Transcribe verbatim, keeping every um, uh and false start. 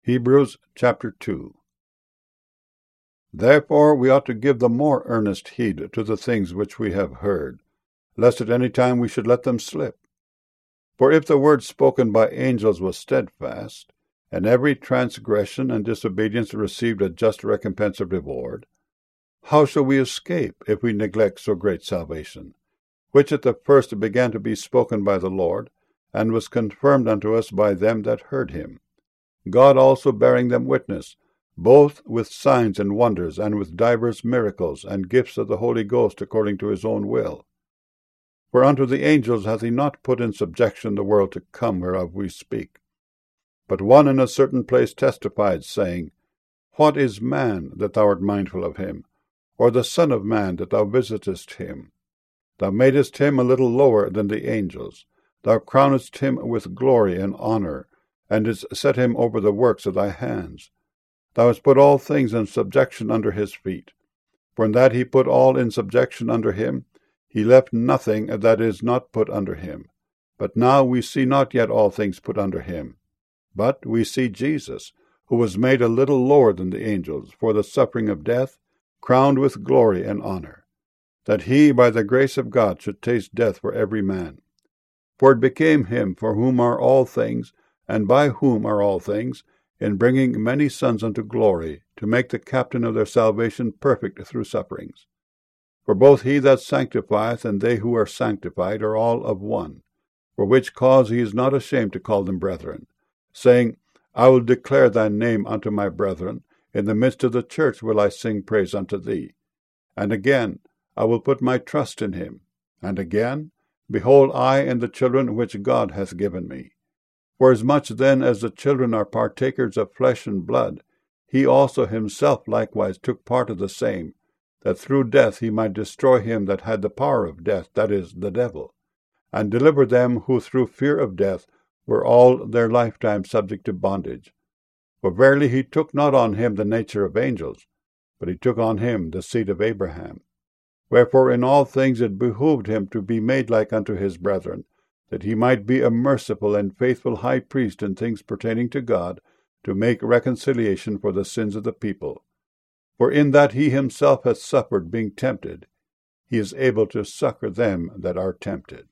Hebrews chapter two. Therefore we ought to give the more earnest heed to the things which we have heard, lest at any time we should let them slip. For if the word spoken by angels was steadfast, and every transgression and disobedience received a just recompense of reward, how shall we escape if we neglect so great salvation, which at the first began to be spoken by the Lord, and was confirmed unto us by them that heard him? God also bearing them witness, both with signs and wonders, and with divers miracles, and gifts of the Holy Ghost according to his own will. For unto the angels hath he not put in subjection the world to come whereof we speak. But one in a certain place testified, saying, What is man, that thou art mindful of him? Or the Son of man, that thou visitest him? Thou madest him a little lower than the angels. Thou crownedst him with glory and honour, and didst set him over the works of thy hands. Thou hast put all things in subjection under his feet. For in that he put all in subjection under him, he left nothing that is not put under him. But now we see not yet all things put under him. But we see Jesus, who was made a little lower than the angels, for the suffering of death, crowned with glory and honour, that he by the grace of God should taste death for every man. For it became him for whom are all things, and by whom are all things, in bringing many sons unto glory, to make the captain of their salvation perfect through sufferings. For both he that sanctifieth and they who are sanctified are all of one, for which cause he is not ashamed to call them brethren, saying, I will declare thy name unto my brethren, in the midst of the church will I sing praise unto thee. And again, I will put my trust in him. And again, behold, I and the children which God hath given me. Forasmuch then as the children are partakers of flesh and blood, he also himself likewise took part of the same, that through death he might destroy him that had the power of death, that is, the devil, and deliver them who through fear of death were all their lifetime subject to bondage. For verily he took not on him the nature of angels, but he took on him the seed of Abraham. Wherefore in all things it behooved him to be made like unto his brethren, that he might be a merciful and faithful high priest in things pertaining to God, to make reconciliation for the sins of the people. For in that he himself hath suffered being tempted, he is able to succor them that are tempted.